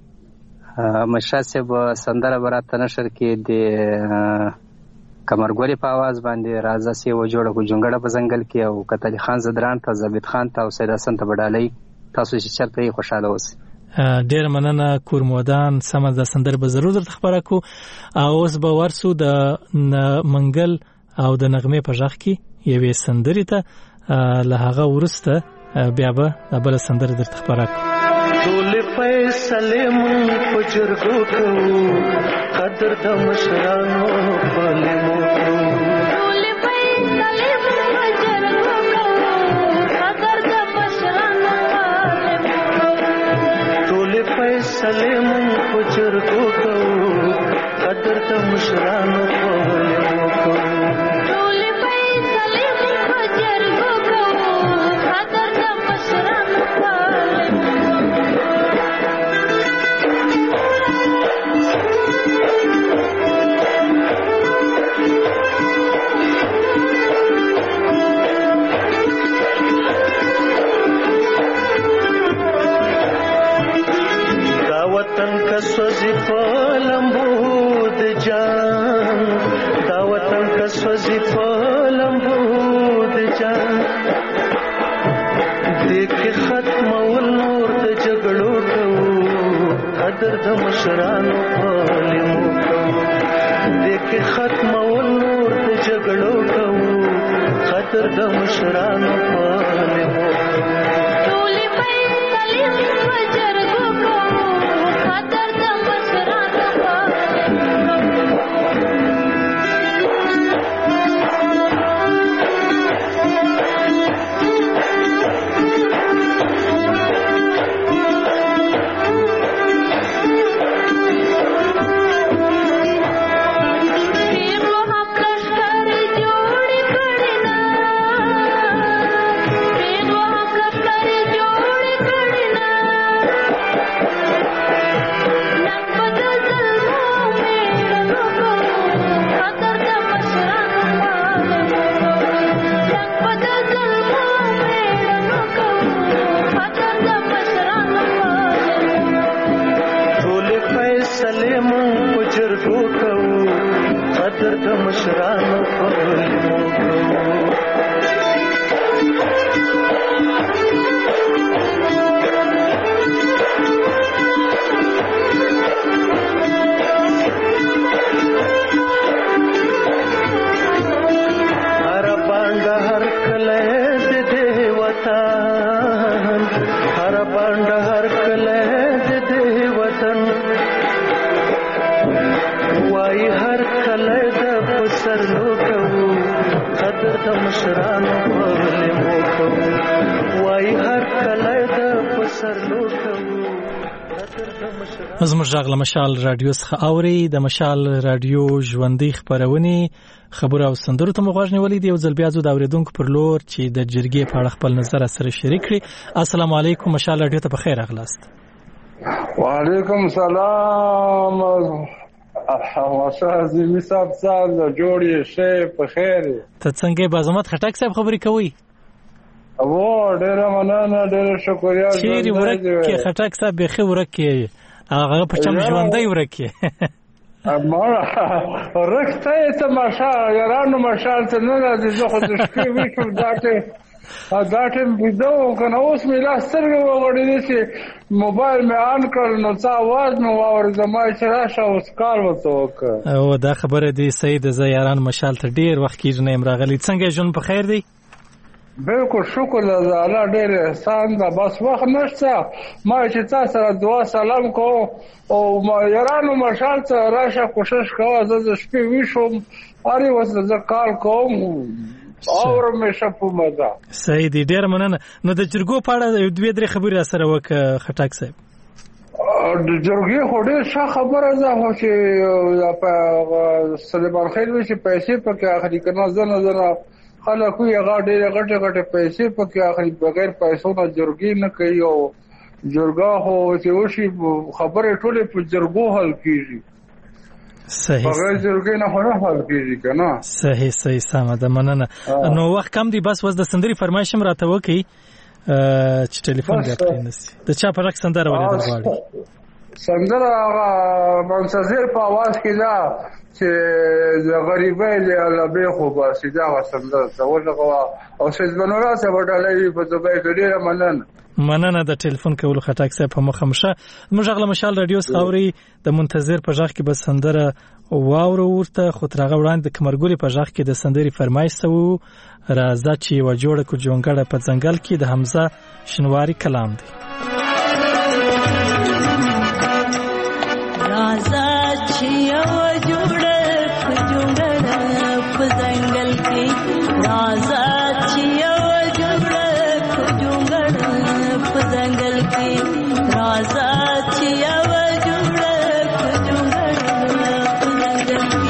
مشا صاحب سندره به راته نشر کې د کمرګورې په آواز باندې راځه چې وجوړه کو جونګړه په ځنګل کې او کتلی خان زدران ته زبید خان ته او سید حسن ته بډالۍ تاسو چې چرته یې خوشاله اوسئ. ډېر مننه کورم ودان. سمه ده سندره به ضرور درته خبره کو. اوس به ورسو د منګل او د نغمې په غږ کې یوې سندرې ته له هغه وروسته بیا به بله سندره درته خبره کو. ټول فیصلې مونږ په جرګو کوو قدر د مشرانو پالمو کوو. ټول فیصلې مونږ په جرګو کوو قدر د مشرانو پالمو کوو. ټول فیصلې مونږ په جرګو کوو قدر د مشرانو پالمو کوو. وطن کا سوزی پلمبو د جان دا وطن کا سوزی پلمبو د جان دیکھ ختم ول نور د جګړو کوو قدر د مشرانو پالمو کوو. دیکھ ختم ول نور د جګړو کوو قدر د مشرانو پالمو کوو قدر د مشرانو ولې مو کوو وای هر کله د پسرلو کوو زموږ غږ له مشال رادیو څخه اوري د مشال رادیو ژوندۍ خبرونه خبر او سندرو ته مغواړ نیولې دی او ځل بیا زو د اوریدونکو پر لور چې د جرګې په اړه خپل نظر سره شریک کړي. السلام علیکم مشال رادیو ته بخیر راغلاست. وعلیکم السلام واشا زمي صاحب صاحب جوړې شه په خیر ته څنګه بازمت خټک صاحب خبرې کوي او ډېر مننه ډېر شکریا چیرې ورکه خټک صاحب به خو ورکه هغه په چم ژوندۍ ورکه ما ورکته ته ماشا یارانو ماشال ته نه راځي زه خو د شپې ویښم داته دا ټیم ویډیو کنه اوس مې لا سترګې وغړېدې چې موبایل مې آن کړ نو څه आवाज مې واور زما چې راشه اوس کار وته وکړ او دا خبره دی سید ز یاران مشال ته ډیر وخت کېږي نه امراغلی څنګه جون په خیر دی بالکل شکر الله ډېر احسان دا بس وخت نشته ما چې تاسو سره دعا سلام کوم او ما یارانو مشال ته راشه کوشش کوه زه د شپې ویښم اړ وسه زه کال کوم اور مې شپو مزه سید ډېر مننه. نو د جرګو په اړه دوه درې خبرې سره وک خټک صاحب د جرګې خو ډېر ښه خبره ده چې په سلیمان خېل چې پیسې پکې اخلي کنه زنه زنه خلک یې هغه ډېرې غټې غټې پیسې پکې اخلي بغیر پیسو نه جرګې نه کوي او جرګه خو چې وشي خبرې ټولې په جرګو حل کېږي صحیح بغیر جرګې نه خو نه حل کېږي که نه صحیح صحیح سمه ده مننه. نو وخت کم دی بس وس د سندرې فرمایش هم راته وکړي چې ټلیفون بیا پرې نشي د چا په رق سندره اورېدل غواړي سندره هغه منتظر په اواز کې ده چې د غریبۍ د لبې خو باسي دغه سندره ته ولغه او سید بنورا صاحب ډالۍ په دوبۍ کې ډېره مننه مننه د ټلیفون کولو خټک صاحب په مخه مشه. موږ غل مشال رادیو څخه د منتظر په ځخ کې بس سندره واورو ورته خو ترغه وړاندې د کمرګولي په ځخ کې د سندري فرمایش سو راځه چې و جوړه کو جونګړه په ځنګل کې د حمزه شنواری کلام دی. راځه چې و جوړه کو جونګړه په ځنګل کې راځه چې و جوړه کو جونګړه په ځنګل کې راځه چې و جوړه کو جونګړه په ځنګل کې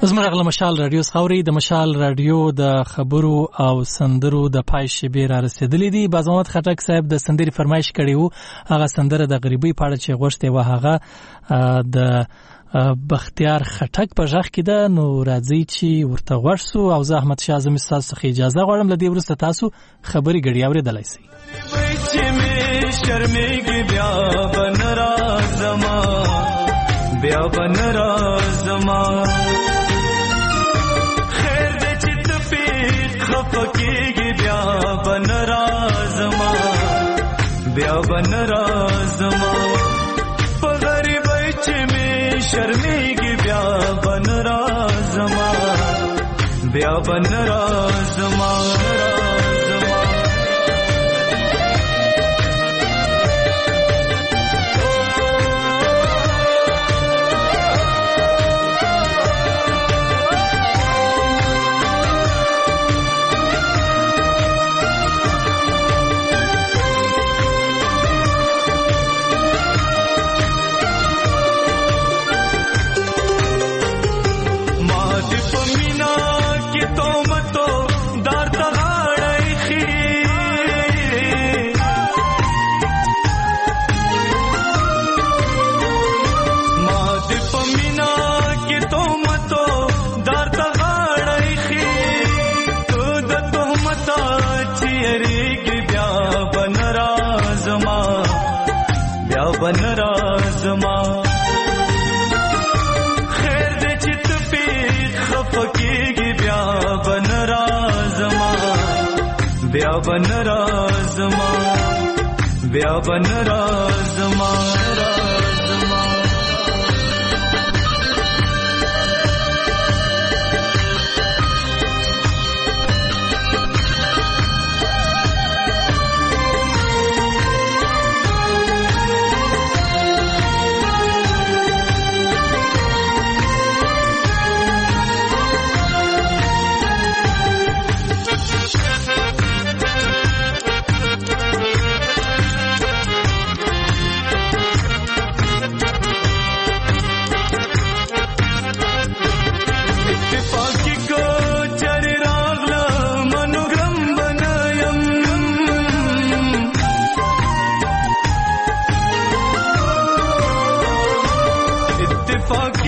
زمرغله مشال رادیو خوري د مشال رادیو د خبرو او سندرو د پای شبیر را رسیدلې دي. بازمحمد خټک صاحب د سندري فرمایش کړي وو، هغه سندره د غریبۍ په اړه چې غوښته و هغه د بختیار خټک په ژغ کې ده. نو راځي چې ورته ورسو او زه احمد شاه اعظم تاسو څخه اجازه غواړم، لدی ورسته تاسو خبري غړي اورېدلای شئ. شرمېږي بیا بن رازما بیا بن رازما خیر دې چې ته پې خفکېږي بیا بن رازما بیا بن رازما په غریبۍ چې مې شرمېږي بیا بن رازما بیا بن رازما بن رازما خیر دې چې ته پې خفکېږي بیا بن رازما بیا بن رازما بیا بن رازما fuck